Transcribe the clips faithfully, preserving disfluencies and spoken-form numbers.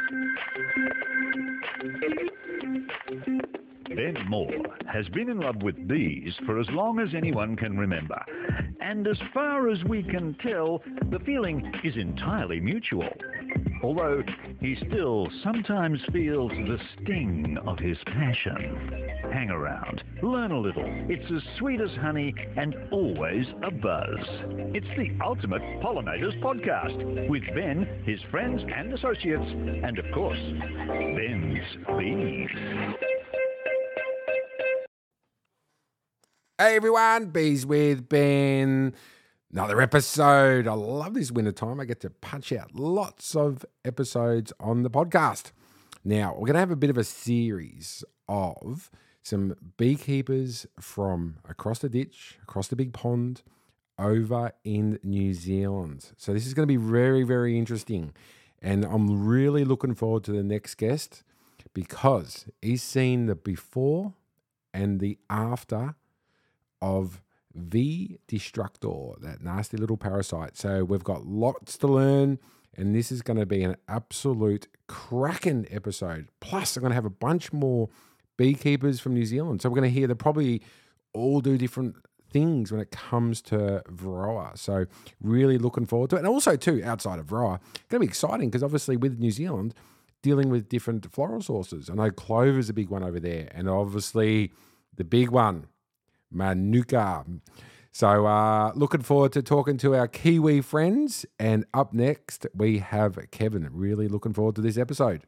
Ben Moore has been in love with bees for as long as anyone can remember. And as far as we can tell, the feeling is entirely mutual. Although he still sometimes feels the sting of his passion. Hang around, learn a little. It's as sweet as honey and always a buzz. It's the Ultimate Pollinators Podcast with Ben, his friends and associates, and of course, Ben's bees. Hey everyone, Bees with Ben. Another episode. I love this winter time. I get to punch out lots of episodes on the podcast. Now, we're going to have a bit of a series of some beekeepers from across the ditch, across the big pond, over in New Zealand. So this is going to be very, very interesting. And I'm really looking forward to the next guest because he's seen the before and the after of V. destructor, that nasty little parasite. So we've got lots to learn, and this is going to be an absolute cracking episode. Plus, I'm going to have a bunch more beekeepers from New Zealand. So we're going to hear they probably all do different things when it comes to Varroa. So really looking forward to it. And also, too, outside of Varroa, it's going to be exciting because obviously with New Zealand, dealing with different floral sources. I know clover's a big one over there, and obviously the big one, Manuka. So uh, looking forward to talking to our Kiwi friends. And up next, we have Kevin. Really looking forward to this episode.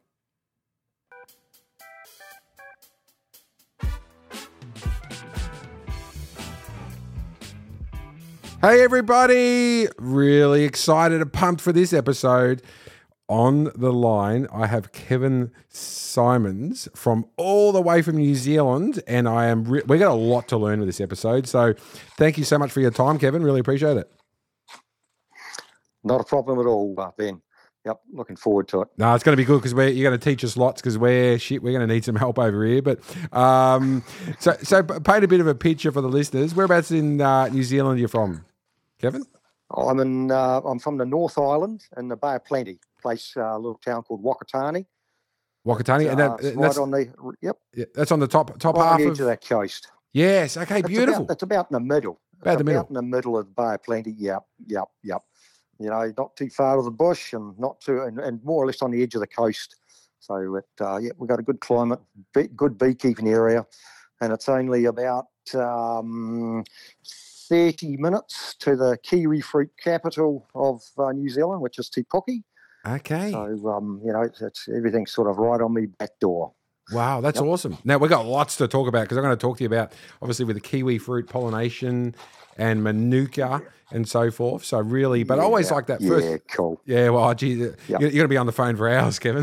Hey, everybody. Really excited and pumped for this episode. On the line, I have Kevin Simons from all the way from New Zealand, and I am re- we got a lot to learn with this episode. So, thank you so much for your time, Kevin. Really appreciate it. Not a problem at all, uh, Ben. Yep, looking forward to it. No, it's going to be good because we're you're going to teach us lots because we're shit. We're going to need some help over here. But um, so so paint a bit of a picture for the listeners. Whereabouts in uh, New Zealand are you from, Kevin? I'm in. Uh, I'm from the North Island in the Bay of Plenty. Place, uh, a little town called Wakatani. Wakatani, and, that, uh, and right that's on the yep. Yeah, that's on the top top right half on the edge of, of that coast. Yes. Okay. It's Beautiful. About, it's about in the middle. About it's the middle. About in the middle of the Bay of Plenty. Yep. Yep. Yep. You know, not too far of the bush, and not too, and, and more or less on the edge of the coast. So it, uh, yeah, we've got a good climate, be, good beekeeping area, and it's only about um, thirty minutes to the kiwi fruit capital of uh, New Zealand, which is Te Puke. Okay. So, um, you know, it's, it's everything's sort of right on me back door. Wow, that's Yep. awesome. Now, we've got lots to talk about because I'm going to talk to you about, obviously, with the kiwi fruit pollination and Manuka and so forth. So really, but I always Yeah, like that first. Yeah, cool. Yeah, well, gee, Yep. you're, you're going to be on the phone for hours, Kevin.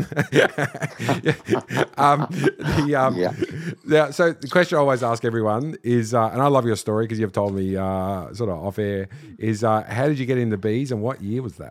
um, the, um, Yeah. yeah, so the question I always ask everyone is, uh, and I love your story because you've told me uh, sort of off air, is uh, how did you get into bees and what year was that?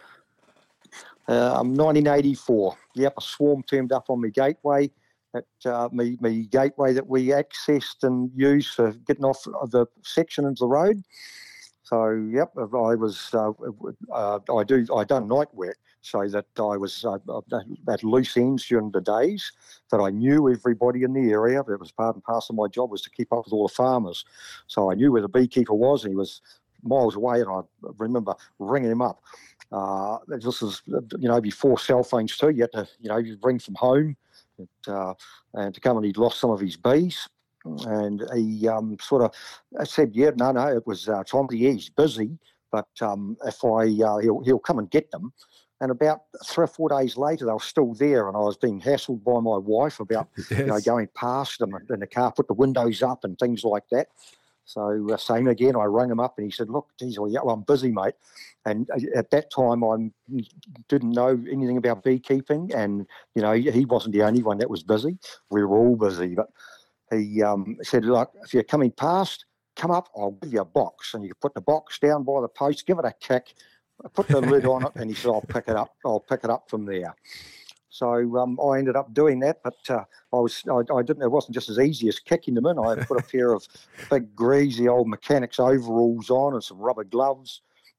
Um, nineteen eighty-four. Yep, a swarm turned up on my gateway. At uh, me, me gateway that we accessed and used for getting off of the section into the road. So, yep, I was, uh, uh, I do, I done night work so that I was uh, at loose ends during the days, that I knew everybody in the area. It was part and parcel of my job was to keep up with all the farmers. So I knew where the beekeeper was, and he was miles away, and I remember ringing him up. Uh, this is, you know, before cell phones too. You had to, you know, you ring from home. Uh, and to come and he'd lost some of his bees, and he um, sort of I said, yeah, no, no, it was uh, time. Yeah, he's busy, but um, if I uh, he'll he'll come and get them. And about three or four days later, they were still there, and I was being hassled by my wife about Yes. you know going past them in the car, put the windows up and things like that. So uh, same again, I rang him up and he said, look, geez, well, yeah, well, I'm busy, mate. And at that time, I didn't know anything about beekeeping, and, you know, he wasn't the only one that was busy. We were all busy. But he um, said, look, if you're coming past, come up, I'll give you a box. And you put the box down by the post, give it a kick, put the lid on it, and he said, I'll pick it up. I'll pick it up from there. So um, I ended up doing that, but uh, I was I, I didn't. It wasn't just as easy as kicking them in. I put a pair of big greasy old mechanics overalls on and some rubber gloves,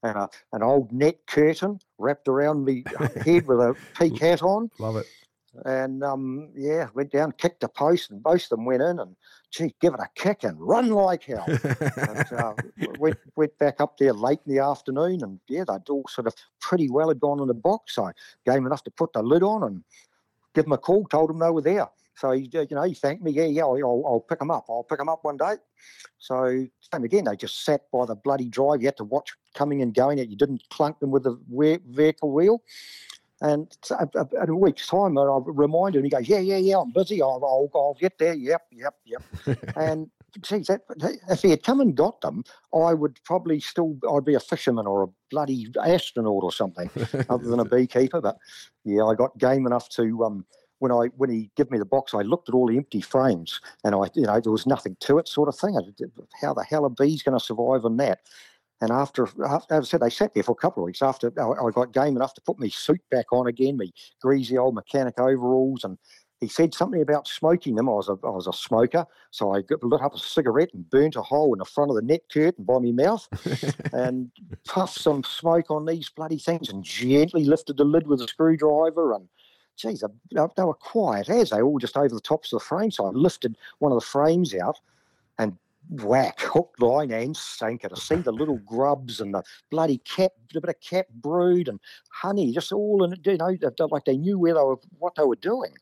and a, an old net curtain wrapped around me head with a peak hat on. Love it. And, um, yeah, went down, kicked a post, and both of them went in and, gee, give it a kick and run like hell. and uh, went, went back up there late in the afternoon, and, yeah, they'd all sort of pretty well had gone in the box. So I gave him enough to put the lid on and give him a call, told him they were there. So, he, you know, he thanked me. Yeah, yeah, I'll, I'll pick them up. I'll pick them up one day. So, same again, they just sat by the bloody drive. You had to watch coming and going. You didn't clunk them with the vehicle wheel. And in a week's time, I reminded him, he goes, yeah, yeah, yeah, I'm busy. I'll, I'll, I'll get there. Yep, yep, yep. and, geez, that, if he had come and got them, I would probably still, I'd be a fisherman or a bloody astronaut or something other than a beekeeper. But, yeah, I got game enough to... Um, When I when he gave me the box, I looked at all the empty frames, and I you know there was nothing to it, sort of thing. I, how the hell are bees going to survive on that? And after, after, as I said, they sat there for a couple of weeks. After I, I got game enough to put my suit back on again, my greasy old mechanic overalls, and he said something about smoking them. I was a I was a smoker, so I got, lit up a cigarette and burnt a hole in the front of the net curtain by my mouth, and puffed some smoke on these bloody things, and gently lifted the lid with a screwdriver and. Geez, they, they were quiet as they all just over the tops of the frame. So I lifted one of the frames out and whack, hook, line and sinker to see the little grubs and the bloody cat, a bit of cat brood and honey, just all in it, you know, like they knew where they were, what they were doing.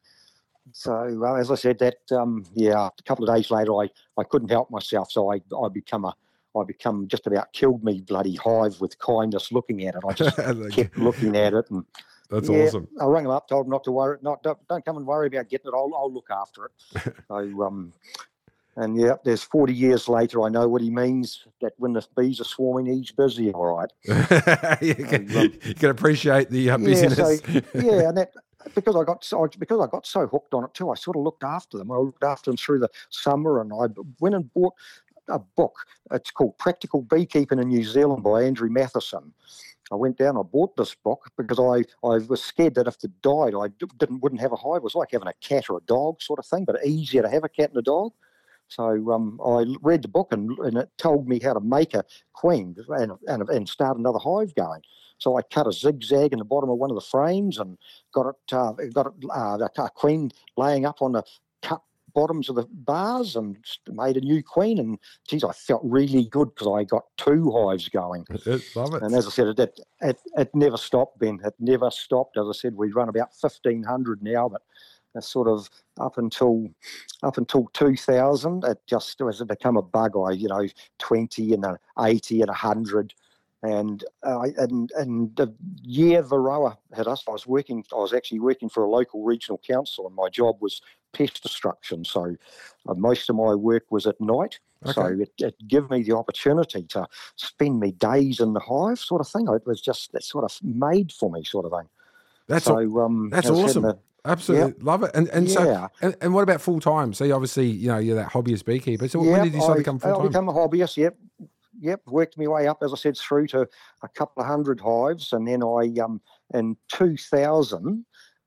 So uh, as I said, that um, yeah, a couple of days later, I, I couldn't help myself, so I I become a I become just about killed me bloody hive with kindness looking at it. I just kept looking at it and. That's yeah, awesome. I rang him up, told him not to worry, not don't, don't come and worry about getting it. I'll I'll look after it. so um, and yeah, there's forty years later, I know what he means. That when the bees are swarming, he's busy. All right. you, can, so, um, you can appreciate the uh, busyness. Yeah, so, yeah, and that because I got so because I got so hooked on it too. I sort of looked after them. I looked after them through the summer, and I went and bought a book. It's called Practical Beekeeping in New Zealand by Andrew Matheson. I went down, I bought this book because I, I was scared that if it died, I didn't wouldn't have a hive. It was like having a cat or a dog sort of thing, but easier to have a cat and a dog. So um, I read the book and, and it told me how to make a queen and, and, and start another hive going. So I cut a zigzag in the bottom of one of the frames and got it, uh, got it, uh, a queen laying up on the cut bottoms of the bars and made a new queen, and geez, I felt really good because I got two hives going. Love it. And as I said, it, it it never stopped, Ben. It never stopped. As I said, we run about fifteen hundred now, but it's sort of up until up until two thousand, it just as it become a bug. I you know twenty and a eighty and a hundred. And uh, and and the year Varroa hit us, I was working. I was actually working for a local regional council, and my job was pest destruction. So uh, most of my work was at night. Okay. So it, it gave me the opportunity to spend me days in the hive, sort of thing. It was just that sort of made for me, sort of thing. That's so um, that's awesome. The, yeah. Absolutely love it. And and yeah. so and, and what about full time? So obviously you know you're that hobbyist beekeeper. So yeah, when did you decide I, to come full time? I become a hobbyist. Yep. Yep, worked my way up, as I said, through to a couple of hundred hives, and then I, um, in two thousand,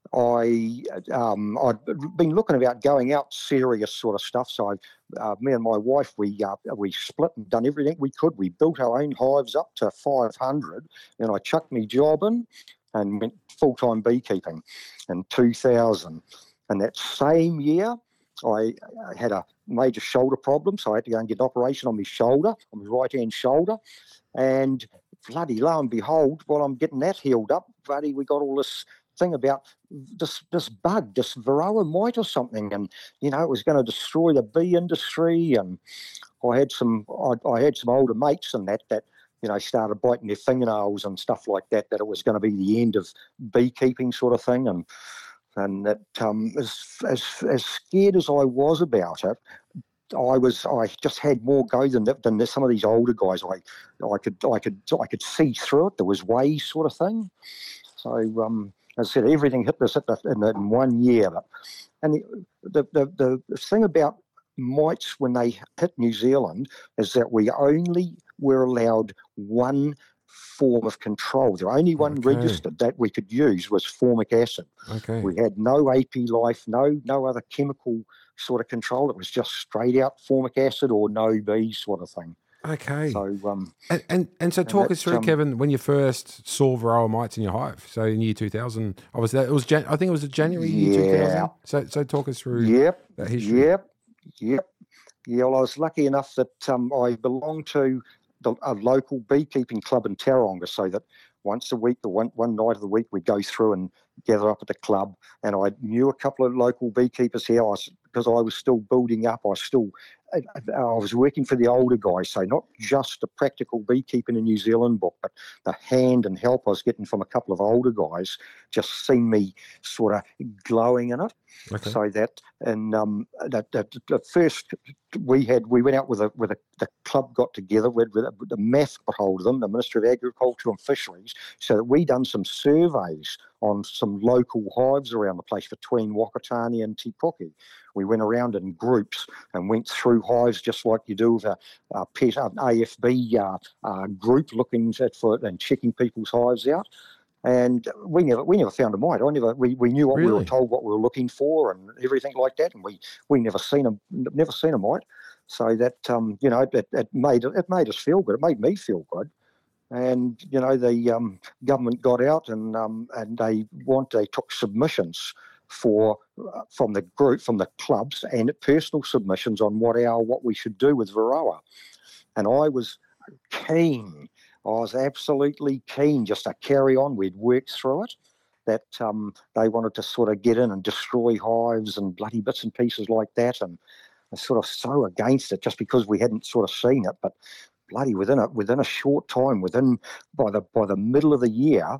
I, um, I'd been looking about going out serious sort of stuff. So, I, uh, me and my wife, we uh, we split and done everything we could. We built our own hives up to five hundred, and I chucked my job in and went full time beekeeping in two thousand. And that same year, I had a major shoulder problem, so I had to go and get an operation on my shoulder, on my right-hand shoulder. And bloody lo and behold, while I'm getting that healed up, bloody, we got all this thing about this this bug, this Varroa mite or something, and you know it was going to destroy the bee industry. And I had some, I, I had some older mates and that that you know started biting their fingernails and stuff like that. That it was going to be the end of beekeeping, sort of thing, and. And that, um, as, as as scared as I was about it, I was I just had more go than than some of these older guys. I I could I could I could see through it. There was ways, sort of thing. So um, as I said, everything hit this in, in one year. And the, the the the thing about mites when they hit New Zealand is that we only were allowed one form of control. The only one okay. registered that we could use was formic acid. Okay. We had no A P life, no no other chemical sort of control. It was just straight out formic acid or no bees sort of thing. Okay. So, um, and, and and so talk that, us through, um, Kevin, when you first saw Varroa mites in your hive. So in year two thousand, obviously that it was Jan- I think it was January year two thousand. yeah, So so talk us through yep, that history. yep, yep. Yeah, well, I was lucky enough that um, I belonged to the, a local beekeeping club in Taronga, so that once a week, the one, one night of the week, we'd go through and gather up at the club. And I knew a couple of local beekeepers here. I was, because I was still building up, I was still, I, I was working for the older guys, so not just the practical beekeeping in New Zealand book, but the hand and help I was getting from a couple of older guys just seen me sort of glowing in it. Okay. So that, and um, that, that, that first we had, we went out with a, with a, the club got together with, with the M A F got hold of them, the Ministry of Agriculture and Fisheries, so that we done some surveys on some local hives around the place between Wakatani and Te Puke. We went around in groups and went through hives just like you do with a, a pet, an A F B uh, uh, group looking at for and checking people's hives out. And we never we never found a mite. I never we, we knew what Really? we were told, what we were looking for, and everything like that. And we, we never seen a never seen a mite. So that um, you know it, it made it made us feel good. It made me feel good. And you know the um, government got out and um, and they want they took submissions for uh, from the group from the clubs and personal submissions on what our what we should do with Varroa. And I was keen. I was absolutely keen just to carry on. We'd worked through it. That um, they wanted to sort of get in and destroy hives and bloody bits and pieces like that. And I was sort of so against it just because we hadn't sort of seen it. But bloody within a within a short time, within by the by the middle of the year,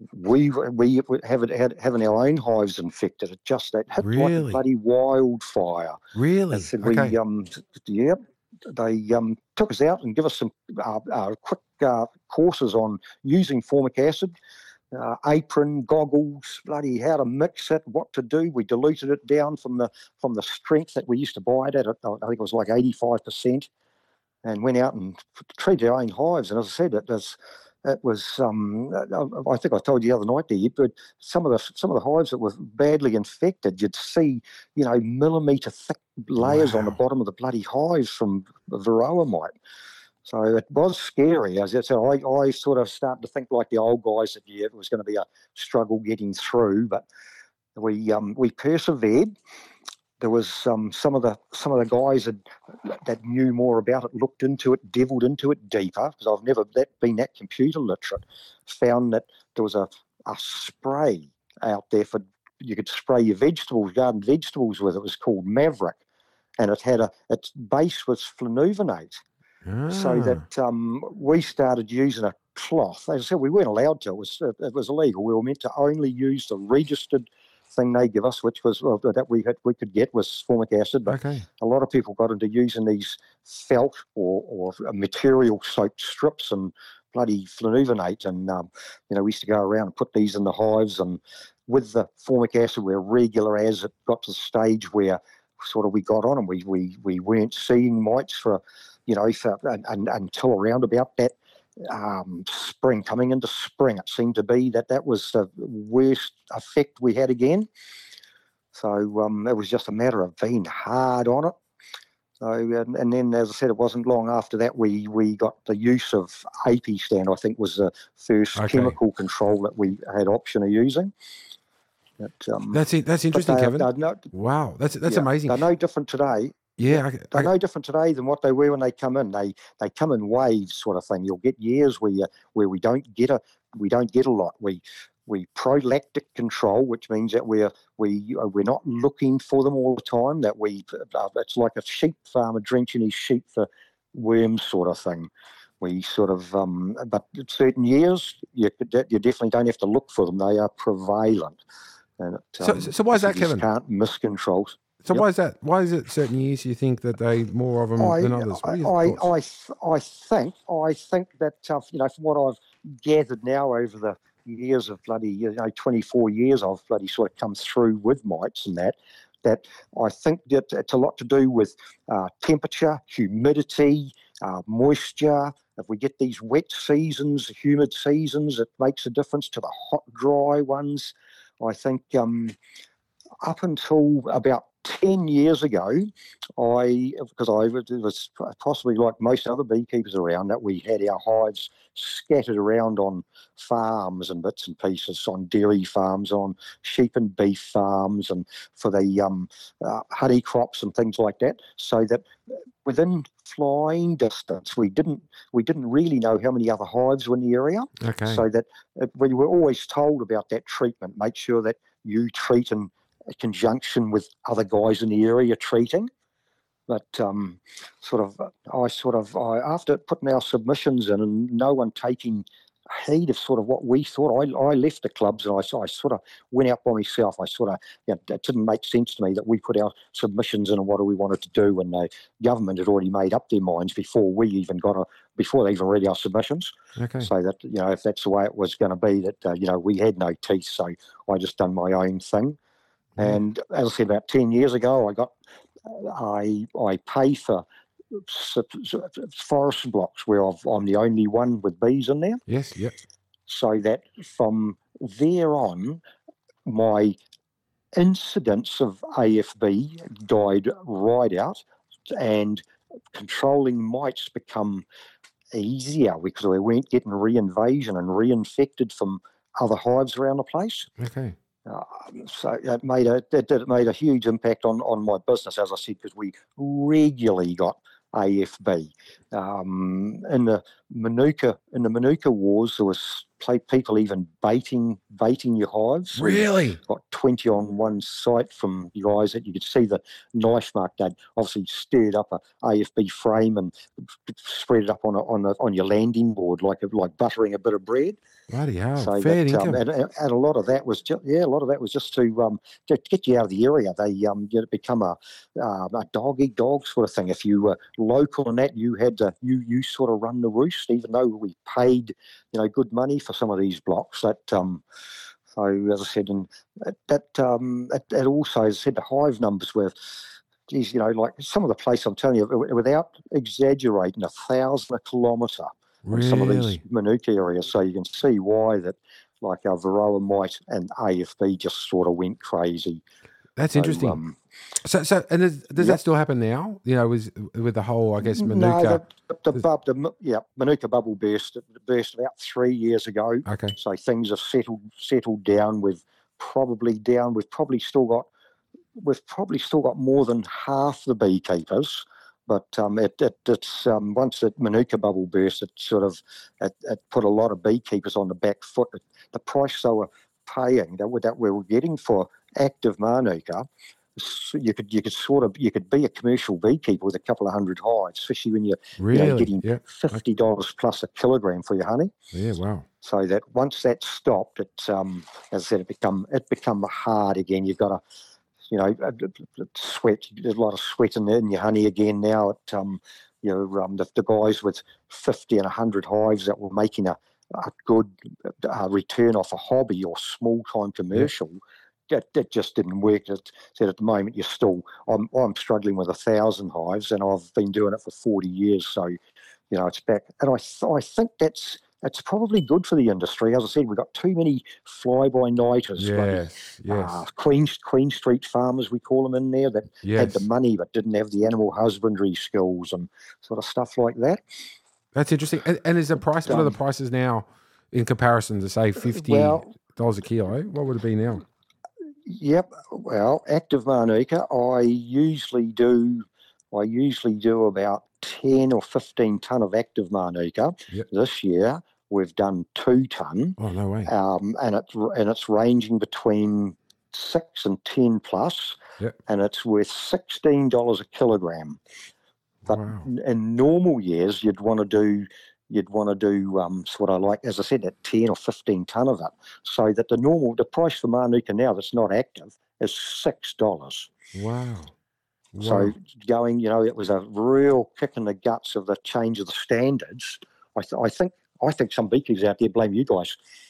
we we have had having our own hives infected. It just that hit like a Really? bloody wildfire. Really? They said Okay. we um yeah. They um, took us out and give us some uh, uh, quick uh, courses on using formic acid, uh, apron, goggles, bloody how to mix it, what to do. We diluted it down from the from the strength that we used to buy it at. I think it was like eighty-five percent, and went out and treated our own hives. And as I said, it was. It was. Um, I think I told you the other night there, but some of the some of the hives that were badly infected, you'd see, you know, millimetre thick layers Wow. on the bottom of the bloody hives from Varroa mite. So it was scary. As I said, I, I sort of started to think like the old guys that yeah, it was going to be a struggle getting through, but we um, we persevered. There was um, some of the some of the guys that, that knew more about it, looked into it, devilled into it deeper, because I've never that, been that computer literate, found that there was a, a spray out there for, you could spray your vegetables, garden vegetables with. It was called Maverick, and it had a, its base was flunovinate, Ah. so that um, we started using a cloth. As I said, we weren't allowed to. It was, it was illegal. We were meant to only use the registered thing they give us, which was well, that we had, we could get was formic acid, but Okay. a lot of people got into using these felt or, or material soaked strips and bloody flunovinate, and um, you know we used to go around and put these in the hives, and with the formic acid we're regular as it got to the stage where sort of we got on and we we, we weren't seeing mites for you know for, and, and, until around about that Um, spring, coming into spring, it seemed to be that that was the worst effect we had again. So um, it was just a matter of being hard on it. So and, and then, as I said, it wasn't long after that we we got the use of Apistan. I think was the first Okay. chemical control that we had option of using. But, um, That's it. That's but interesting, they, Kevin. they're no, Wow, that's that's yeah, amazing. They're no different today. Yeah, I, They're I, no different today than what they were when they come in. They they come in waves, sort of thing. You'll get years where you, where we don't get a we don't get a lot. We we prophylactic control, which means that we're we we're not looking for them all the time. That we uh, it's like a sheep farmer drenching his sheep for worms, sort of thing. We sort of um, but certain years you you definitely don't have to look for them. They are prevalent. And it, so, um, so why is that, you just Kevin? can't miscontrol. So Yep. why is that? Why is it certain years you think that they more of them I, than others? What are your I, thoughts? I, I think, I think that uh, you know, from what I've gathered now over the years of bloody, you know, twenty-four years, I've bloody sort of come through with mites and that. That I think that it's a lot to do with uh, temperature, humidity, uh, moisture. If we get these wet seasons, humid seasons, it makes a difference to the hot, dry ones. I think um, up until about ten years ago, I, because I was possibly like most other beekeepers around, that we had our hives scattered around on farms and bits and pieces, on dairy farms, on sheep and beef farms, and for the um, uh, honey crops and things like that, so that within flying distance, we didn't we didn't really know how many other hives were in the area. Okay. So that uh, we were always told about that treatment. Make sure that you treat in conjunction with other guys in the area treating. But um, sort of, I sort of, I, after putting our submissions in and no one taking heed of sort of what we thought, I, I left the clubs and I, I sort of went out by myself. I sort of, you know, it didn't make sense to me that we put our submissions in and what do we wanted to do, and the government had already made up their minds before we even got a, before they even read our submissions. Okay. So that, you know, if that's the way it was going to be, that, uh, you know, we had no teeth, so I just done my own thing. Mm. And as I said, about ten years ago, I got, I I pay for forest blocks where I've, I'm the only one with bees in there. Yes, yep. So that from there on, my incidence of A F B died right out, and controlling mites become easier because we weren't getting re-invasion and reinfected from other hives around the place. Okay. Uh, so it made a it, it made a huge impact on, on my business, as I said, because we regularly got A F B. Um, in the Manuka in the Manuka wars, there was people even baiting baiting your hives. Really? We got twenty on one site from you guys that you could see the knife mark. They'd obviously stirred up a A F B frame and spread it up on a, on a, on your landing board like a, like buttering a bit of bread. Bloody hell! So Fair that, income. um, and, and a lot of that was just yeah, a lot of that was just to um to get you out of the area. They um you know, become a uh, a dog eat dog sort of thing. If you were local and that, you had to you you sort of run the roost, even though we paid you know good money for some of these blocks. That um so as I said, and that, that um it, it also as I said the hive numbers were. Geez, you know, like some of the place I'm telling you, without exaggerating, a thousand a kilometre. Really? In some of these Manuka areas, so you can see why that, like our Varroa mite and A F B just sort of went crazy. That's so, interesting. Um, so, so, and does, does yep. that still happen now? You know, with with the whole, I guess, Manuka. No, the, the, the, bub, the yeah, Manuka bubble burst burst about three years ago. Okay. So things have settled settled down. We've probably down. We've probably still got. We've probably still got more than half the beekeepers. But um, it, it, it's um, once the Manuka bubble burst, it sort of it, it put a lot of beekeepers on the back foot. The price they were paying that, that we were getting for active Manuka, you could you could sort of you could be a commercial beekeeper with a couple of hundred hives, especially when you're really? you know, getting yeah. fifty dollars plus a kilogram for your honey. Yeah, wow. So that once that stopped, it um, as I said, it become it become hard again. You've got to. You know, sweat. There's a lot of sweat in, in your honey again now. At um, you know, um, the, the guys with fifty and a hundred hives that were making a, a good uh, return off a hobby or small time commercial, yeah. that, that just didn't work. It said at the moment you're still. I'm I'm struggling with a thousand hives, and I've been doing it for forty years. So, you know, it's back, and I th- I think that's. It's probably good for the industry. As I said, we've got too many fly-by-nighters. Yes, yes. Uh, Queen, Queen Street farmers, we call them in there, that yes. had the money but didn't have the animal husbandry skills and sort of stuff like that. That's interesting. And, and is the price, but, um, what are the prices now in comparison to, say, fifty dollars well, a kilo? What would it be now? Yep. Well, active Manuka, I usually do, I usually do about ten or fifteen tonne of active Manuka. Yep. This year we've done two tonne. Oh, no way. Um, and it's and it's ranging between six and ten plus. Yep. And it's worth sixteen dollars a kilogram. But wow. in normal years, you'd want to do you'd want to do um, sort of like, as I said, at ten or fifteen tonne of it. So that the normal the price for Manuka now that's not active is six dollars. Wow. Wow. So going, you know, it was a real kick in the guts of the change of the standards. I, th- I think I think some beekeepers out there blame you guys.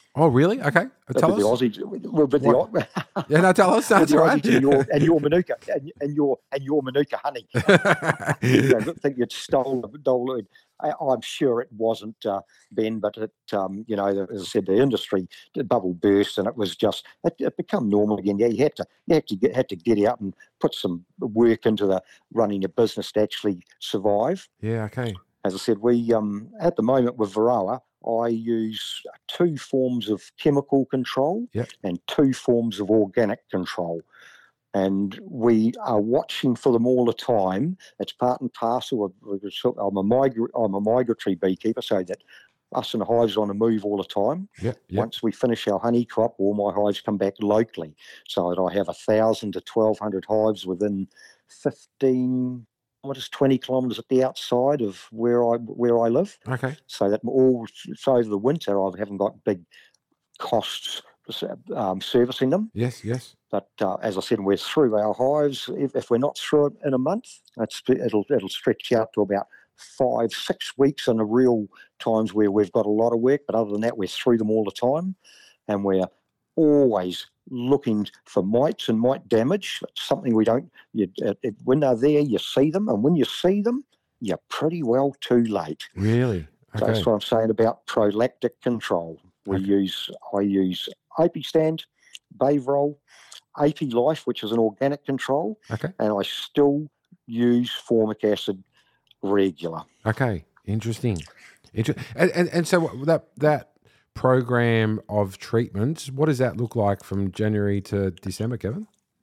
Oh, really? Okay. Tell with the us. Aussies, with, with the Yeah, no, tell us. That's with the all right. Aussies and your and your Manuka and, and your and your Manuka honey. I think you'd stole, stole it. I, I'm sure it wasn't, uh, Ben, but it, um, you know, as I said, the industry the bubble burst, and it was just it, it become normal again. Yeah, you had to you had to get had to get out and put some work into the running a business to actually survive. Yeah. Okay. As I said, we um, at the moment with Varroa, I use two forms of chemical control Yep. and two forms of organic control. And we are watching for them all the time. It's part and parcel of, I'm a, migra- I'm a migratory beekeeper, so that us and the hives are on the move all the time. Yep, yep. Once we finish our honey crop, all my hives come back locally. So that I have one thousand to twelve hundred hives within fifteen, what is twenty kilometres at the outside of where I where I live. Okay. So that all, so over the winter, I haven't got big costs um, servicing them. Yes, yes. But uh, as I said, we're through our hives. If, if we're not through it in a month, it's, it'll it'll stretch out to about five, six weeks in the real times where we've got a lot of work. But other than that, we're through them all the time, and we're always looking for mites and mite damage. It's something we don't. You, it, it, when they're there, you see them, and when you see them, you're pretty well too late. Really? Okay. So that's what I'm saying about prolactic control. We Okay. use I use Apistand, Bavrol, A P Life, which is an organic control, Okay. and I still use formic acid regular. Okay. Interesting. Inter- and, and and so that that program of treatments, what does that look like from January to December, Kevin?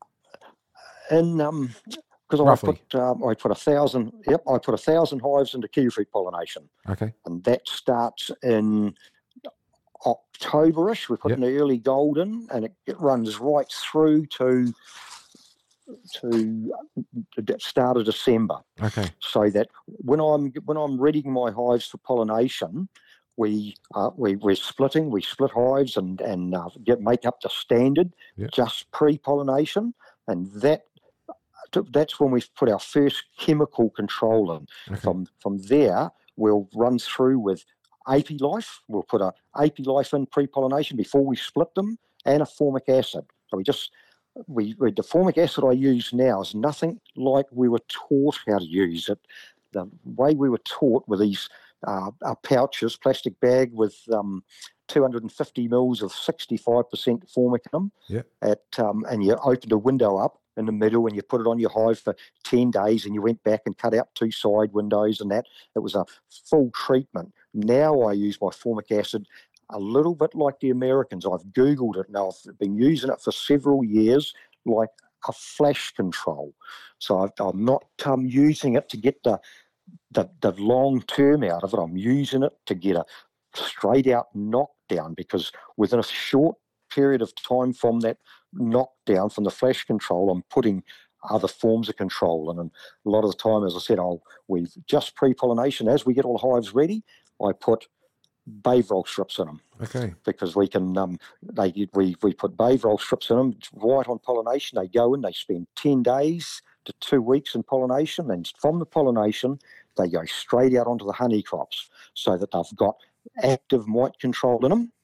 And um, because I Roughly. put um, I put a thousand. Yep, I put a thousand hives into kiwifruit pollination, Okay. and that starts in October-ish. We put Yep. in the early golden, and it, it runs right through to to the start of December. Okay. So that when I'm when I'm readying my hives for pollination, we uh, we we're splitting. We split hives and and uh, get make up to standard Yep. just pre-pollination, and that that's when we put our first chemical control in. Okay. From from there, we'll run through with A P Life. We'll put a A P Life in pre-pollination before we split them, and a formic acid. So we just we, we the formic acid I use now is nothing like we were taught how to use it. The way we were taught with these uh, uh, pouches, plastic bag with um, two hundred fifty mils of sixty-five percent formic in them. Yeah. At um, and you opened a window up in the middle and you put it on your hive for ten days, and you went back and cut out two side windows and that. It was a full treatment. Now I use my formic acid a little bit like the Americans. I've Googled it now. I've been using it for several years like a flash control. So I've, I'm not um, using it to get the, the, the long term out of it. I'm using it to get a straight out knockdown, because within a short period of time from that knockdown, from the flash control, I'm putting other forms of control in. And a lot of the time, as I said, I'll we've just pre-pollination. As we get all the hives ready, I put Bavrol strips in them. Okay. Because we can, um, they we we put Bavrol strips in them right on pollination. They go in, they spend ten days to two weeks in pollination, and from the pollination, they go straight out onto the honey crops, so that they've got active mite control in them,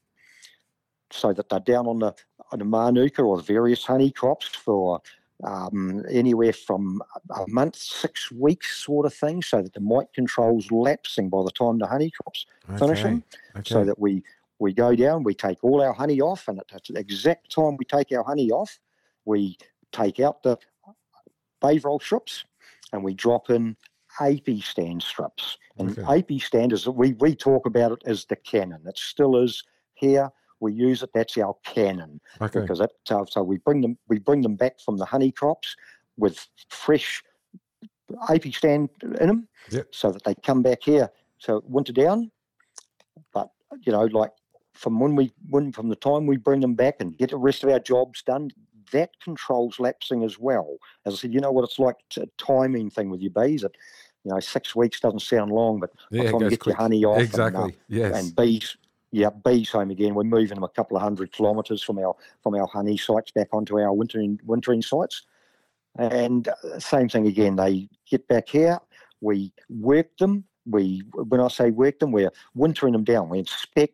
so that they're down on the on the Manuka or the various honey crops for um, anywhere from a month, six weeks sort of thing, so that the mite control's lapsing by the time the honey crops Okay. finishing, Okay. so that we, we go down, we take all our honey off, and at the exact time we take our honey off, we take out the Bavrol strips and we drop in Apistand strips. And Okay. Apistand is, we, we talk about it as the cannon. It still is here. We use it. That's our cannon. Okay. Because it, uh, so we bring them we bring them back from the honey crops with fresh Apistand in them, Yep. so that they come back here. So winter down, but you know, like from when we when from the time we bring them back and get the rest of our jobs done, that controls lapsing as well. As I said, you know what it's like, a timing thing with your bees. That you know, six weeks doesn't sound long, but by Yeah, the it time you goes get quick. your honey off, Exactly. and, uh, Yes. and bees. Yeah, bees home again. We're moving them a couple of hundred kilometres from our from our honey sites back onto our wintering wintering sites. And uh, same thing again. They get back here. We work them. We when I say work them, we're wintering them down. We inspect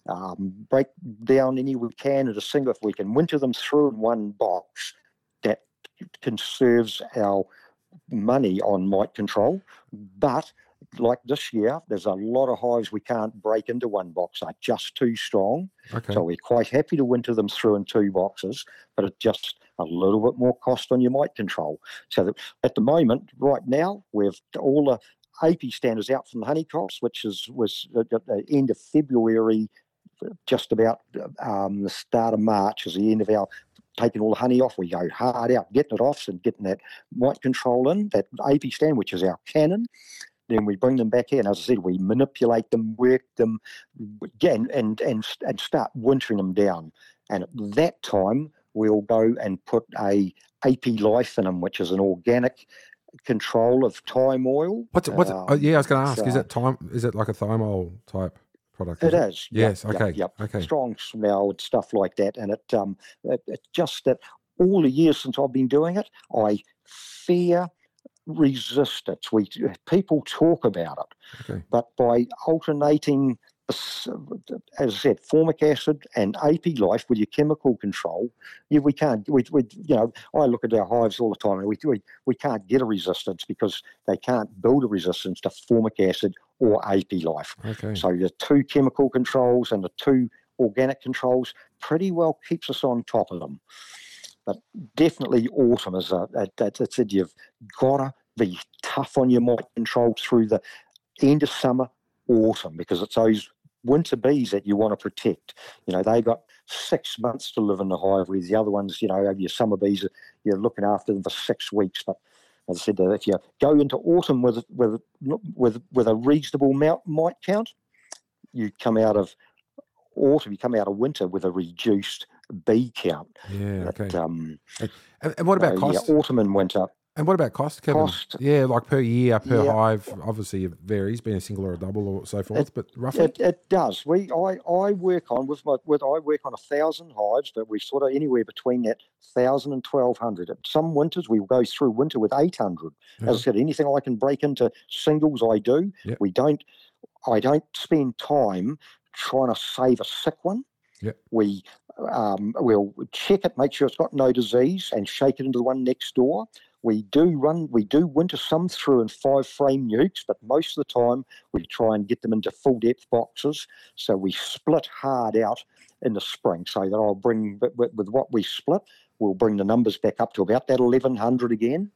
um, break down any we can into single. If we can winter them through in one box, that conserves our money on mite control. But like this year, there's a lot of hives we can't break into one box. They're just too strong. Okay. So we're quite happy to winter them through in two boxes, but it's just a little bit more cost on your mite control. So that at the moment, right now, we've all the A P standards out from the honey crops, which is was at the end of February, just about um, the start of March is the end of our taking all the honey off. We go hard out getting it off and getting that mite control in, that A P stand, which is our cannon. Then we bring them back in. As I said, we manipulate them, work them, again, and, and, and start wintering them down. And at that time, we'll go and put a A P Life in them, which is an organic control of thyme oil. What's it? What's um, it? Oh, yeah, I was going to ask. so Is it time? Is it like a thymol type product? It is is. Yes. Yep, okay. Yep, yep. Okay. Strong smell and stuff like that. And it, um, it, it's just that all the years since I've been doing it, I fear resistance. We people talk about it, Okay. but by alternating, as I said, formic acid and A P Life with your chemical control, you, we can't. We, we, you know, I look at our hives all the time, and we, we we can't get a resistance because they can't build a resistance to formic acid or A P Life. Okay. So the two chemical controls and the two organic controls pretty well keeps us on top of them. But definitely autumn is a, that's it. Said you've got to be tough on your mite control through the end of summer, autumn, because it's those winter bees that you want to protect. You know, they got six months to live in the hive, whereas the other ones, you know, your summer bees, you're looking after them for six weeks. But as I said, if you go into autumn with with with with a reasonable mite count, you come out of autumn, you come out of winter with a reduced bee count. Yeah. Okay. But, um, and, and what about uh, cost? Yeah, autumn and winter. And what about cost, Kevin? Cost. Yeah, like per year, per Yeah. hive. Obviously, it varies, being a single or a double or so forth. It- but roughly, It, it does. We I, I work on with my with I work on a thousand hives, but we sort of anywhere between that thousand and twelve hundred. Some winters we go through winter with eight hundred. As I Okay. said, anything I can break into singles, I do. Yep. We don't. I don't spend time trying to save a sick one. Yep. We um, we'll check it, make sure it's got no disease, and shake it into the one next door. We do run, we do winter some through in five frame nukes, but most of the time we try and get them into full depth boxes. So we split hard out in the spring. So that I'll bring, with, with what we split, we'll bring the numbers back up to about that eleven hundred again.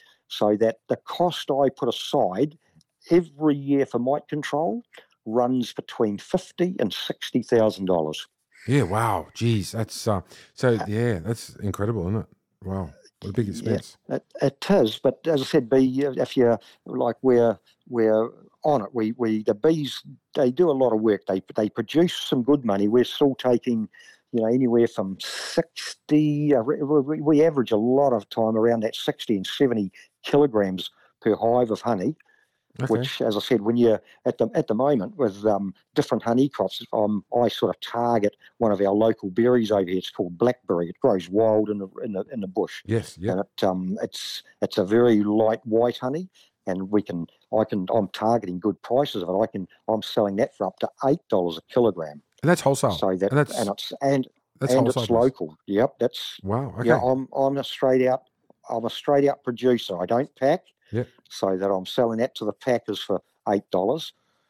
So that the cost I put aside every year for mite control runs between fifty and sixty thousand dollars. yeah, wow, geez, that's uh, so yeah, that's incredible, isn't it? Wow, what a big expense. It, it is, but as I said, bee, if you're like we're we're on it, we we the bees they do a lot of work. They they produce some good money. We're still taking, you know, anywhere from sixty. Uh, we, we average a lot of time around that sixty and seventy kilograms per hive of honey. Okay. Which, as I said, when you're at the at the moment with um, different honey crops, um, I sort of target one of our local berries over here. It's called blackberry. It grows wild in the in the in the bush. Yes, yeah. And it um it's it's a very light white honey, and we can I can I'm targeting good prices of it. I can I'm selling that for up to eight dollars a kilogram. And that's wholesale. So that and that's and it's and that's and wholesale it's price. local. Yep, that's Wow. Okay. yeah. I'm I'm a straight out I'm a straight out producer. I don't pack. Yep. So that I'm selling that to the packers for eight dollars.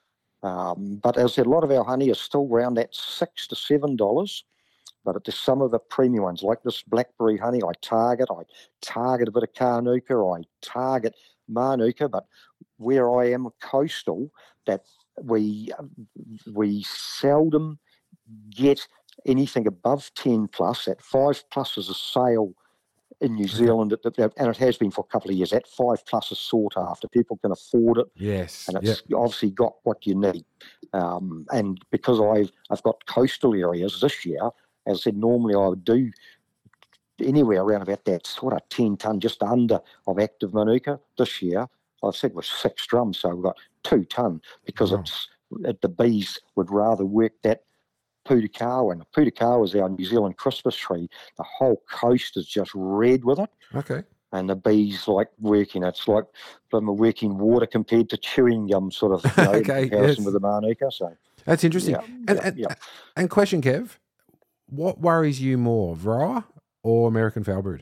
Um, but as I said, a lot of our honey is still around that six to seven dollars. But there's some of the premium ones, like this blackberry honey, I target. I target a bit of Carnuka. I target Manuka. But where I am coastal, that we we seldom get anything above ten plus. At five plus is a sale in New Zealand, and it has been for a couple of years. That five plus is sought after. People can afford it, Yes. and Yep. it's obviously got what you need. Um, and because I've I've got coastal areas this year, as I said, normally I would do anywhere around about that sort of ten ton, just under of active Manuka. This year, I've said with six drums, so we've got two ton because Wow. it's it, the bees would rather work that Putakawa, and the Putakawa is our New Zealand Christmas tree. The whole coast is just red with it, Okay. and the bees like working. It's like them working water compared to chewing gum, sort of, you know, Okay, in comparison yes. with the Manuka. So That's interesting. Yeah, and, yeah, and, yeah. and question, Kev, what worries you more, Varroa or American foulbrood?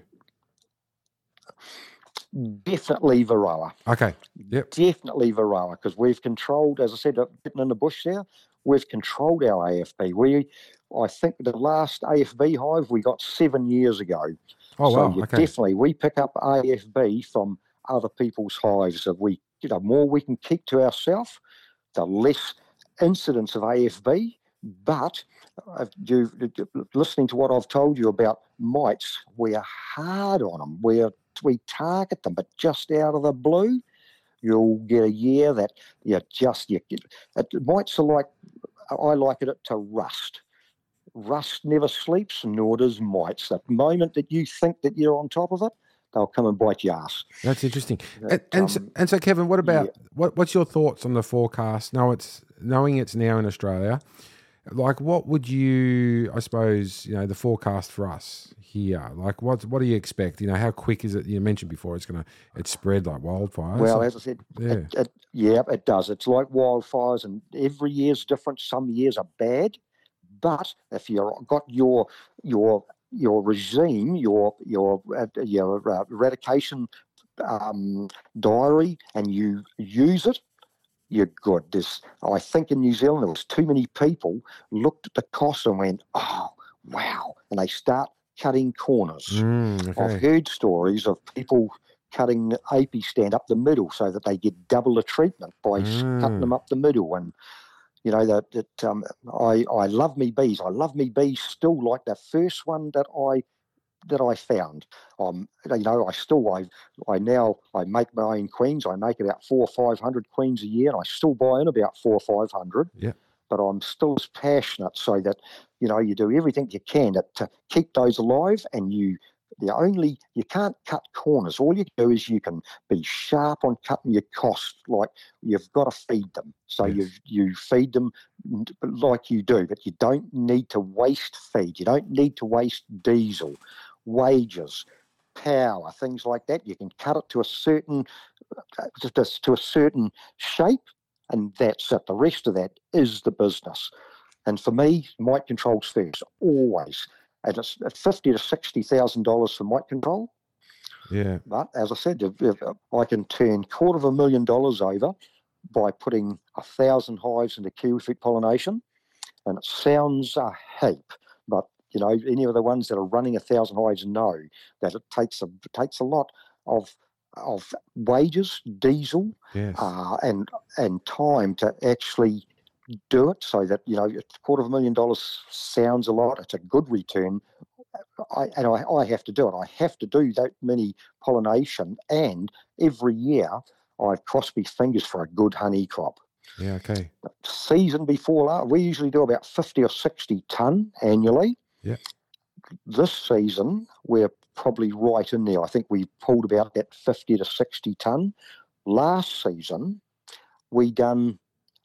Definitely Varroa. Okay. Yep. Definitely Varroa, because we've controlled, as I said, getting in the bush there, we've controlled our A F B. We, I think the last A F B hive we got seven years ago. Oh, so wow. you Okay. definitely, we pick up A F B from other people's hives. If we, you know, more we can keep to ourselves, the less incidence of A F B. But uh, you, listening to what I've told you about mites, we are hard on them. We are, we target them, but just out of the blue, you'll get a year that you just you get. It, mites are like, I liken it to rust. Rust never sleeps, nor does mites. The moment that you think that you're on top of it, they'll come and bite your ass. That's interesting. That, and, and, so, um, and so, Kevin, what about yeah. what? What's your thoughts on the forecast? Now it's knowing it's now in Australia. Like, what would you? I suppose you know the forecast for us here. Like, what what do you expect? You know, how quick is it? You mentioned before it's gonna it spread like wildfire. Well, so, as I said, yeah, it, it, yeah, it does. It's like wildfires, and every year's different. Some years are bad, but if you've got your your your regime, your your uh, your uh, eradication um, diary, and you use it, you're good. There's, I think in New Zealand there was too many people looked at the cost and went, oh wow, and they start cutting corners. mm, okay. I've heard stories of people cutting A P I stand up the middle so that they get double the treatment by Mm. cutting them up the middle. And you know that that um, I I love me bees. I love me bees still like the first one that I that I found. Um, you know, I still I I now I make my own queens. I make about four or five hundred queens a year, and I still buy in about four or five hundred. Yeah. But I'm still as passionate, so that you know you do everything you can to, to keep those alive, and you. The only you can't cut corners. All you can do is you can be sharp on cutting your costs. Like you've got to feed them, so Yes. you you feed them like you do, but you don't need to waste feed. You don't need to waste diesel, wages, power, things like that. You can cut it to a certain to a certain shape, and that's it. The rest of that is the business. And for me, mite control's first, always. And it's at fifty to sixty thousand dollars for mite control. Yeah. But as I said, if, if I can turn quarter of a million dollars over by putting a thousand hives into kiwifruit pollination, and it sounds a heap, but you know, any of the ones that are running a thousand hives know that it takes a it takes a lot of of wages, diesel, Yes. uh, and and time to actually do it. So that you know, a quarter of a million dollars sounds a lot. It's a good return. I, and I, I have to do it. I have to do that many pollination, and every year I cross my fingers for a good honey crop. Yeah. Okay. Season before that, we usually do about fifty or sixty tonne annually. Yeah. This season, we're probably right in there. I think we pulled about that fifty to sixty tonne. Last season, we done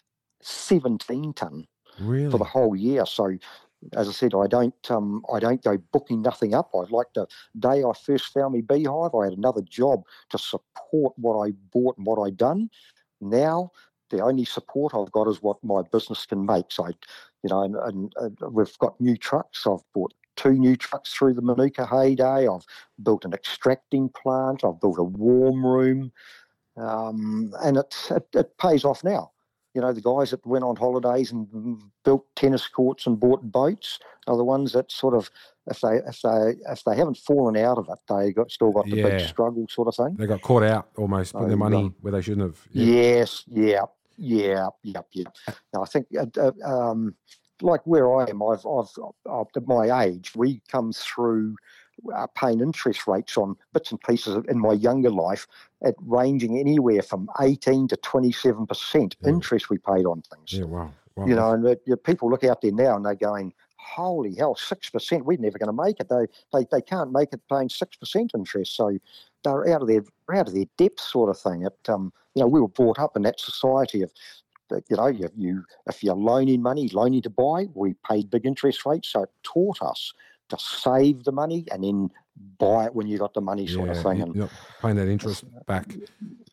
seventeen tonne Really? for the whole year. So, as I said, I don't um, I don't go booking nothing up. I like the day I first found me beehive, I had another job to support what I bought and what I done. Now, the only support I've got is what my business can make. So, you know, and, and, and we've got new trucks. I've bought two new trucks through the Manuka heyday. I've built an extracting plant. I've built a warm room, um, and it, it it pays off now. You know, the guys that went on holidays and built tennis courts and bought boats are the ones that sort of, if they if they if they haven't fallen out of it, they got still got the Yeah. big struggle sort of thing. They got caught out almost, putting So, their money um, where they shouldn't have. Yeah. Yes, yeah, yeah, yep, yep. Now I think, uh, uh, um, like where I am, I've, I've, I've at my age, we come through uh, paying interest rates on bits and pieces in my younger life, at ranging anywhere from eighteen to twenty-seven percent Yeah. interest we paid on things. Yeah. Wow. Wow. You know, and uh, you- people look out there now and they're going, holy hell, six percent, we're never going to make it. They, they they can't make it paying six percent interest. So they're out of their out of their depth sort of thing. It, um, you know, we were brought up in that society of, that, you know, you, you if you're loaning money, loaning to buy, we paid big interest rates. So it taught us to save the money and then buy it when you got the money sort Yeah, of thing. you- And you're not paying that interest back.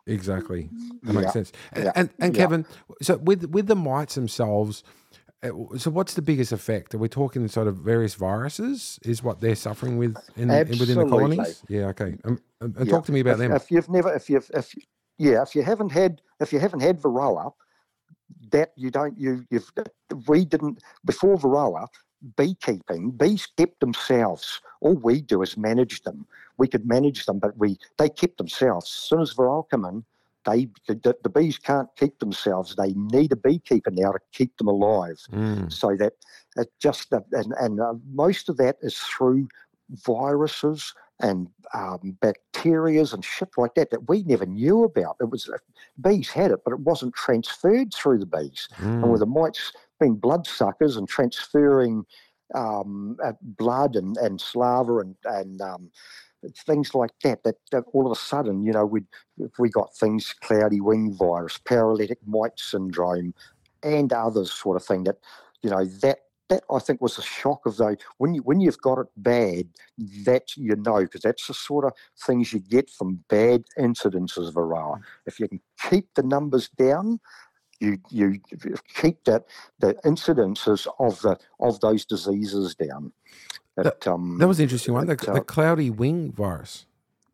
Exactly. That Yeah, makes sense. And, yeah, and, and yeah. Kevin, so with with the mites themselves, uh, so what's the biggest effect? Are we talking sort of various viruses? Is what they're suffering with in, in within the Absolutely. colonies? Yeah. Okay. Um, and and Yeah. talk to me about If, them. if you've never, if you've, if yeah, if you haven't had, if you haven't had Varroa, that you don't, you, you've, we didn't before Varroa. Beekeeping, bees kept themselves. All we do is manage them. We could manage them, but we they kept themselves. As soon as Varroa come in, they the, the bees can't keep themselves. They need a beekeeper now to keep them alive. Mm. So that it just uh, and and uh, most of that is through viruses and um, bacterias and shit like that that we never knew about. It was uh, bees had it, but it wasn't transferred through the bees. Mm. And with the mites being bloodsuckers and transferring um, uh, blood and, and saliva and, and um, things like that, that, that all of a sudden, you know, we we got things, cloudy wing virus, paralytic mite syndrome, and others sort of thing that, you know, that that I think was a shock of those. When you when you've got it bad, that you know, because that's the sort of things you get from bad incidences of Varroa. If you can keep the numbers down, you you keep that the incidences of the of those diseases down. That, That, um, that was an interesting one. The, it, uh, the cloudy wing virus.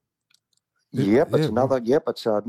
It- Yep, yeah. it's Wow. another. Yep, it's uh,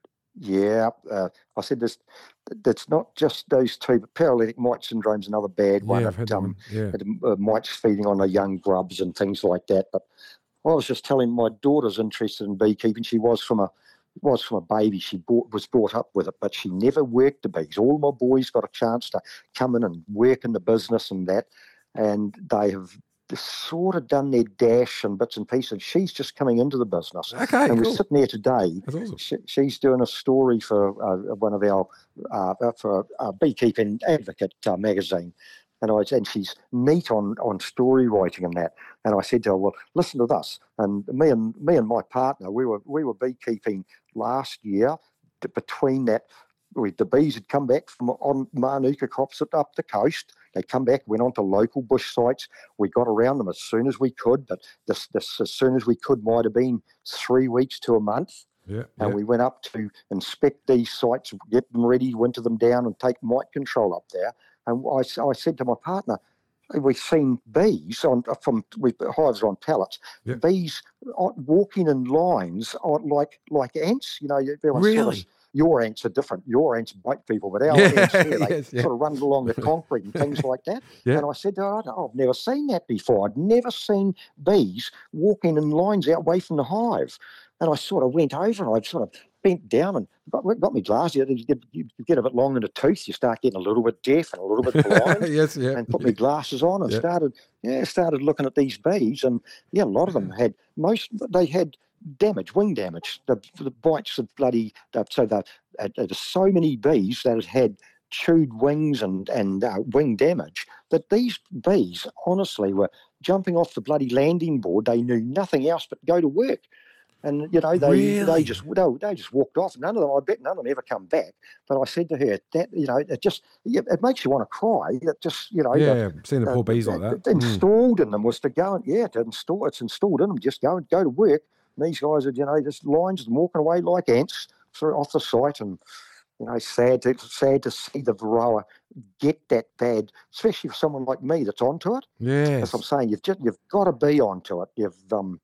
yeah. Uh, I said this. It's not just those two, but paralytic mite syndrome's another bad one. Yeah, I've had It, that um, one. Yeah. it, uh, mites feeding on the young grubs and things like that. But I was just telling my daughter's interested in beekeeping. She was from a was from a baby. She bought, was brought up with it, but she never worked the bees. All my boys got a chance to come in and work in the business and that, and they have sort of done their dash and bits and pieces. She's just coming into the business, Okay, and we're cool. sitting there today. That's awesome. She, she's doing a story for uh, one of our uh, for a beekeeping advocate uh, magazine. And I and she's neat on, on story writing and that. And I said to her, "Well, listen to this." And me and me and my partner, we were we were beekeeping last year. Between that, we, the bees had come back from on Manuka crops up, up the coast. They come back, went on to local bush sites. We got around them as soon as we could, but this this as soon as we could might have been three weeks to a month. Yeah. And yeah. we went up to inspect these sites, get them ready, winter them down, and take mite control up there. And I, I said to my partner, we've seen bees on from we hives are on pallets. Yep. Bees walking in lines on, like like ants. You know, everyone Really? sort of, your ants are different. Your ants bite people, but our Yeah, ants here, they yes, yeah. sort of run along the concrete and things like that. Yeah. And I said, oh, I've never seen that before. I'd never seen bees walking in lines out away from the hive. And I sort of went over and I sort of bent down and got, got me glasses. You get, you get a bit long in the tooth, you start getting a little bit deaf and a little bit blind. Yes, yeah. And put my glasses on and Yeah. started, yeah, started looking at these bees. And yeah, a lot of them had, most, they had damage, wing damage. The, the bites of bloody, so the, uh, there's so many bees that had had chewed wings and, and uh, wing damage that these bees honestly were jumping off the bloody landing board. They knew nothing else but go to work. And, you know, they Really? they just they, they just walked off. None of them, I bet none of them ever come back. But I said to her, that, you know, it just, it makes you want to cry. It just, you know. Yeah, the, seeing the poor the, bees like that. the, Mm. installed in them was to go and, yeah, to install, it's installed in them, just go and go to work. And these guys are, you know, just lines and walking away like ants through, off the site. And, you know, sad to, sad to see the Varroa get that bad, especially for someone like me that's onto it. Yes. As I'm saying, you've just, you've got to be onto it. You've, um,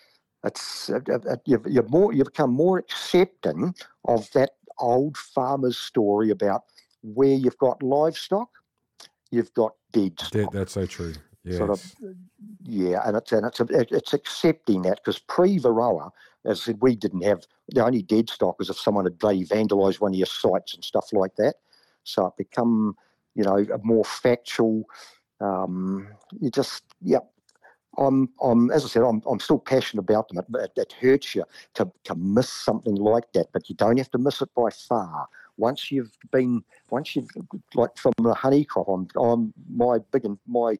It's uh, uh, you've, you've more you've become more accepting of that old farmer's story about where you've got livestock, you've got dead stock. That, that's so true. Yes. Sort of, yeah, and it's and it's it's accepting that, because pre-Varroa, as I said, we didn't have, the only dead stock was if someone had bloody vandalised one of your sites and stuff like that. So it become, you know, a more factual. Um, you just yeah. I'm, I'm, as I said, I'm, I'm still passionate about them. It, it hurts you to, to miss something like that, but you don't have to miss it by far. Once you've been, once you've, like from the honey crop, I'm, I'm my big and my,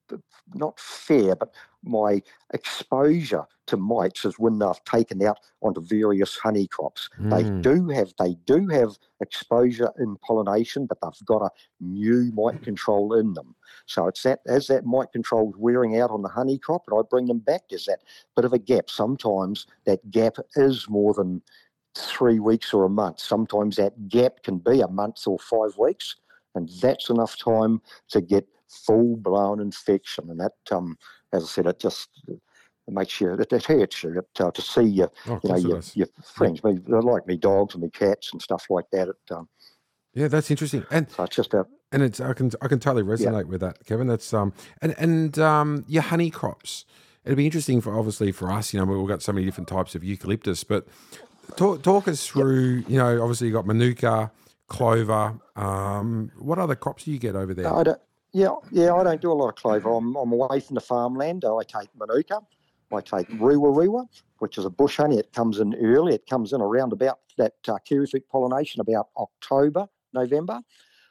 not fair, but my exposure to mites is when they've taken out onto various honey crops. Mm. They do have, they do have exposure in pollination, but they've got a new mite control in them. So it's that, as that mite control is wearing out on the honey crop and I bring them back, there's that bit of a gap. Sometimes that gap is more than three weeks or a month. Sometimes that gap can be a month or five weeks, and that's enough time to get full-blown infection. And that, um, as I said, it just it makes you, it, it hurts you it, uh, to see your, Oh, you know, your, your friends, me, like me dogs and me cats and stuff like that. It, um, yeah, that's interesting. And so it's just a, and it's I can I can totally resonate yeah. with that, Kevin. That's um and and um your honey crops. It'd be interesting for obviously for us, you know, we've got so many different types of eucalyptus, but talk talk us through, yep. you know, obviously you got manuka, clover. Um, what other crops do you get over there? I don't, yeah, yeah, I don't do a lot of clover. I'm I'm away from the farmland. I take manuka, I take rewa rewa, which is a bush honey. It comes in early. It comes in around about that uh, kiwifruit pollination, about October, November.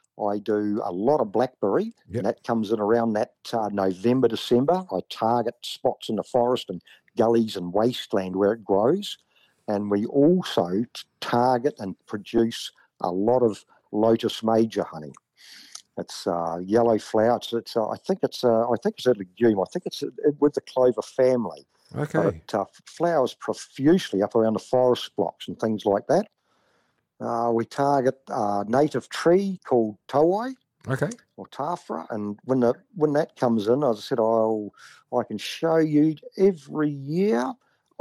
I do a lot of blackberry, yep. and that comes in around that uh, November, December. I target spots in the forest and gullies and wasteland where it grows. And we also t- target and produce a lot of Lotus Major honey. It's uh, yellow flower. It's, it's uh, I think it's uh, I think it's a legume. I think it's uh, with the clover family. Okay. But it uh, flowers profusely up around the forest blocks and things like that. Uh, we target a native tree called towai, okay, or tafra, and when the when that comes in, as I said, I'll I can show you every year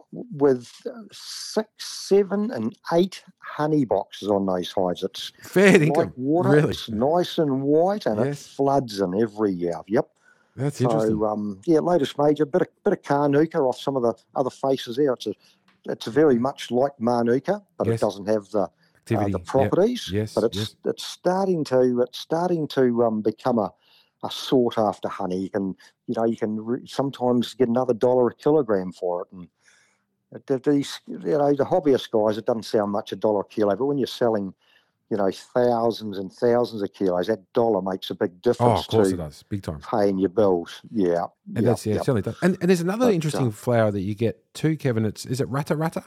with six, seven, and eight honey boxes on those hives. It's fair like income, water. really. It's nice and white, and yes. it floods in every year. Yep. That's so, interesting. So, um, yeah, Lotus Major, bit of bit of Carnuka off some of the other faces there. It's a it's very much like Manuka, but yes. it doesn't have the Uh, the properties, yep. yes, but it's yes. it's starting to it's starting to um, become a, a sought after honey. You can you know you can re- sometimes get another dollar a kilogram for it, and it, these you know the hobbyist guys, it doesn't sound much a dollar a kilo, but when you're selling you know thousands and thousands of kilos, that dollar makes a big difference. Oh, of course to it does, big time. Paying your bills, yeah. And yep, that's yeah, yep. it certainly does. And and there's another but, interesting uh, flower that you get too, Kevin. It's is it rata rata?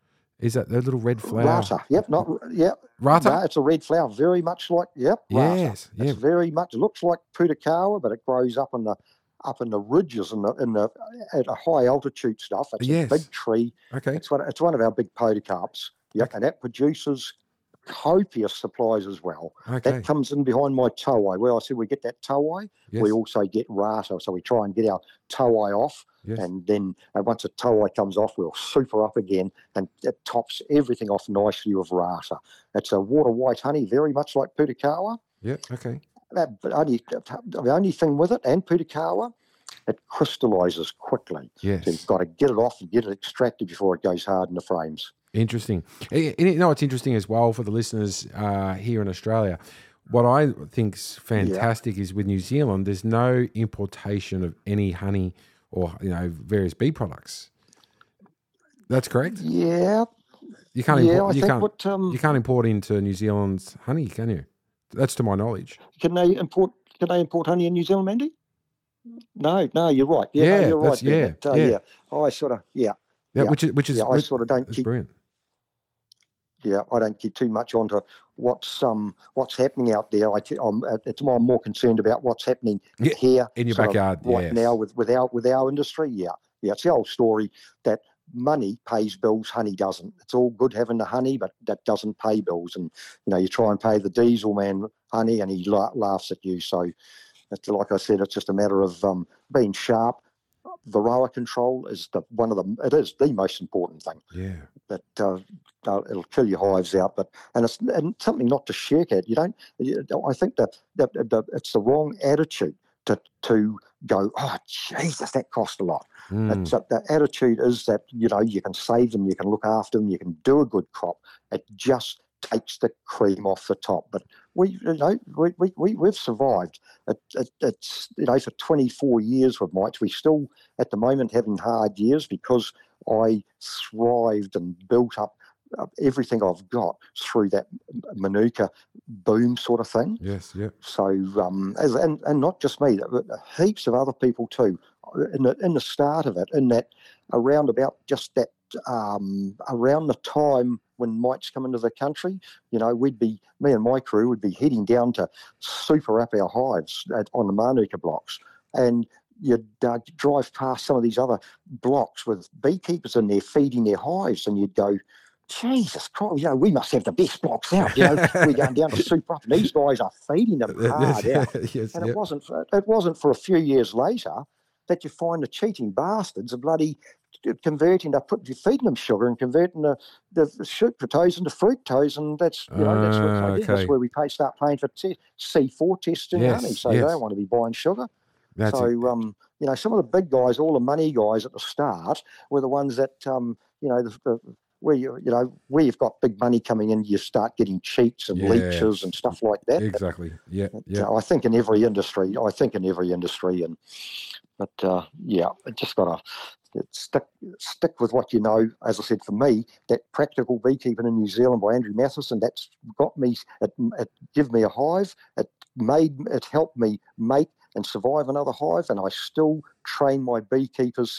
Is that the little red flower? Rata, yep, not yep. Rata? No, it's a red flower, very much like yep. Rata. Yes, yeah. It's very much. It looks like Putakawa, but it grows up in the up in the ridges and the in the at a high altitude stuff. It's yes. a big tree. Okay. It's one. It's one of our big podocarps. Yep, okay. And that produces copious supplies as well. Okay. That comes in behind my towai. Where I said we get that towai, yes. we also get rata. So we try and get our towai off. Yes. And then uh, once the towai comes off, we'll super up again, and it tops everything off nicely with rata. It's a water white honey, very much like Putakawa. Yeah, okay. That, but only, the only thing with it and Putakawa, it crystallises quickly. Yes. So you've got to get it off and get it extracted before it goes hard in the frames. Interesting. And you know, it's interesting as well for the listeners uh, here in Australia. What I think's fantastic yeah. is with New Zealand, there's no importation of any honey or, you know, various bee products. That's correct? Yeah. You can't yeah, import, I you think can't, what, um, you can't import into New Zealand's honey, can you? That's to my knowledge. Can they import Can they import honey in New Zealand, Andy? No, no, you're right. Yeah, yeah no, you're right. Yeah, but, uh, yeah. yeah. I sort of, yeah. Yeah, yeah. which is, which is, yeah, I sort of don't keep, brilliant. Yeah, I don't get too much onto what's um what's happening out there. I I'm, it's more, I'm more concerned about what's happening yeah, here in your backyard right yes. now with with our with our industry. Yeah, yeah, it's the old story that money pays bills, honey doesn't. It's all good having the honey, but that doesn't pay bills. And you know, you try and pay the diesel man honey, and he la- laughs at you. So, it's, like I said, it's just a matter of um, being sharp. Varroa control is the one of the it is the most important thing. Yeah. That uh, uh, it'll kill your hives out, but and it's and something not to shirk at. You don't. You, I think that, that, that it's the wrong attitude to to go. Oh Jesus, that cost a lot. Mm. It's, uh, the attitude is that you know you can save them, you can look after them, you can do a good crop. It just takes the cream off the top. But we, you know, we we, we we've survived. It, it, it's you know for twenty-four years with mites. We still at the moment having hard years because I thrived and built up uh, everything I've got through that Manuka boom sort of thing. Yes, yeah. So um, as, and and not just me, but heaps of other people too. In the in the start of it, in that around about just that um, around the time when mites come into the country, you know, we'd be me and my crew would be heading down to super up our hives at, on the Manuka blocks, and you'd uh, drive past some of these other blocks with beekeepers in there feeding their hives, and you'd go, Jesus Christ, you know, we must have the best blocks out. You know, we're going down to super up, and these guys are feeding them hard out. yes, and yep. it wasn't for, it wasn't for a few years later that you find the cheating bastards are bloody converting, to put feeding them sugar and converting the the sucrose into fructose, and that's you know that's what Ah, they did. okay. That's where we pay start paying for t- C four testing Yes, honey. So yes. they don't want to be buying sugar. That's so it. um, you know, some of the big guys, all the money guys at the start, were the ones that um, you know the, the where you you know where you've got big money coming in, you start getting cheats and Yeah. leeches and stuff like that. Exactly. Yeah. But, Yeah. uh, I think in every industry, I think in every industry, and but uh, yeah, it just got to stick stick with what you know. As I said, for me, that Practical Beekeeping in New Zealand by Andrew Matheson, that's got me. It, it gave me a hive. It made it helped me make and survive another hive, and I still train my beekeepers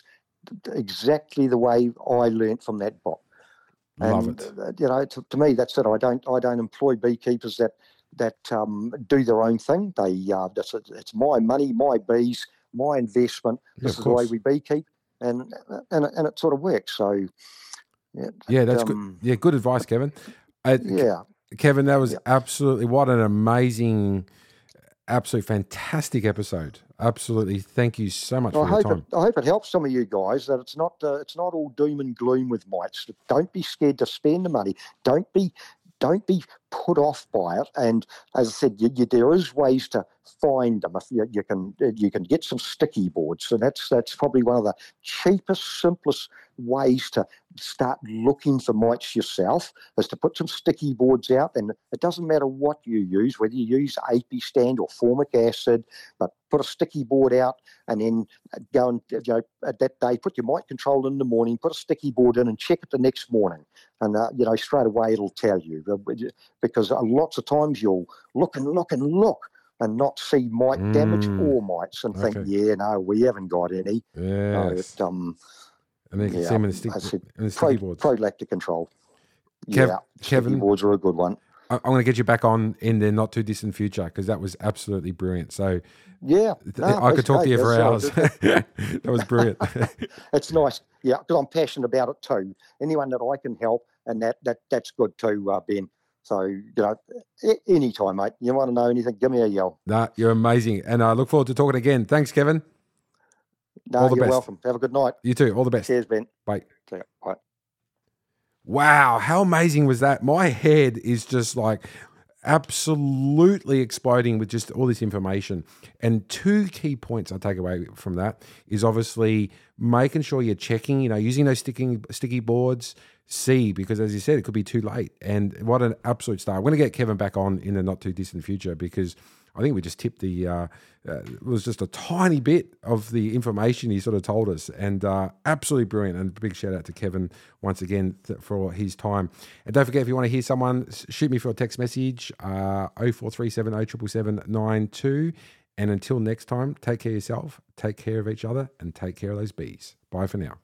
exactly the way I learnt from that book. Love And, it. uh, you know, to, to me, that's it. I don't, I don't employ beekeepers that that um, do their own thing. They, uh, that's it, it's my money, my bees, my investment. Yeah, This of is the way course. we beekeep, and and and it sort of works. So, yeah, Yeah, that's um, good. Yeah, good advice, Kevin. Uh, Yeah, Kevin, that was Yeah. absolutely what an amazing, absolutely fantastic episode. Absolutely, thank you so much I for your hope time. it, I hope it helps some of you guys that it's not uh, it's not all doom and gloom with mites. Don't be scared to spend the money. Don't be don't be put off by it. And as I said, you, you, there is ways to find them. If you, you can you can get some sticky boards. So that's that's probably one of the cheapest, simplest ways to start looking for mites yourself, is to put some sticky boards out. And it doesn't matter what you use, whether you use Apistand or formic acid, but put a sticky board out and then go and, you know, at that day, put your mite control in the morning, put a sticky board in and check it the next morning. And, uh, you know, straight away it'll tell you, because lots of times you'll look and look and look and not see mite Mm. damage or mites and think, Okay. yeah, no, we haven't got any. No, Yes. it, um, And then you can yeah, see them in the, stick, I said in the pro, sticky boards. prolactic control. Kev- yeah, Kevin- sticky boards are a good one. I- I'm going to get you back on in the not too distant future, because that was absolutely brilliant. So Yeah, th- no, I could that's talk to great. you for That's, uh, hours. That was brilliant. It's nice, yeah, because I'm passionate about it too. Anyone that I can help, and that that that's good too, uh, Ben. So, you know, a- anytime, mate, you want to know anything, give me a yell. Nah, you're amazing. And I look forward to talking again. Thanks, Kevin. No, All the you're best. welcome. Have a good night. You too. All the best. Cheers, Ben. Bye. See ya. Bye. Wow, how amazing was that? My head is just like absolutely exploding with just all this information. And two key points I take away from that is obviously making sure you're checking, you know, using those sticking sticky boards, see, because as you said, it could be too late. And what an absolute star. I'm going to get Kevin back on in the not too distant future, because I think we just tipped the, uh, uh, it was just a tiny bit of the information he sort of told us, and uh, absolutely brilliant. And a big shout out to Kevin once again th- for his time. And don't forget, if you want to hear someone, s- shoot me for a text message, uh, oh four three seven, oh seven seven, nine two. And until next time, take care of yourself, take care of each other, and take care of those bees. Bye for now.